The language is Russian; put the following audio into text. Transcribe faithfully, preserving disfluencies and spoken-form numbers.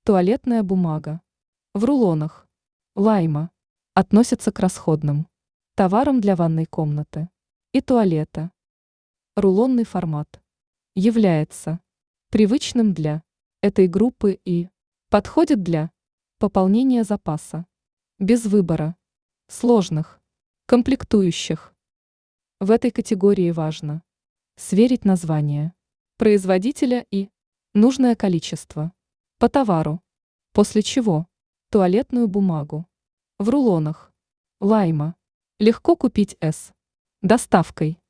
Туалетная бумага. В рулонах. Лайма. Относится к расходным товарам для ванной комнаты и туалета. Рулонный формат. Является привычным для этой группы и подходит для пополнения запаса. Без выбора сложных комплектующих. В этой категории важно сверить название производителя и нужное количество по товару, после чего туалетную бумагу в рулонах Лайма легко купить с доставкой.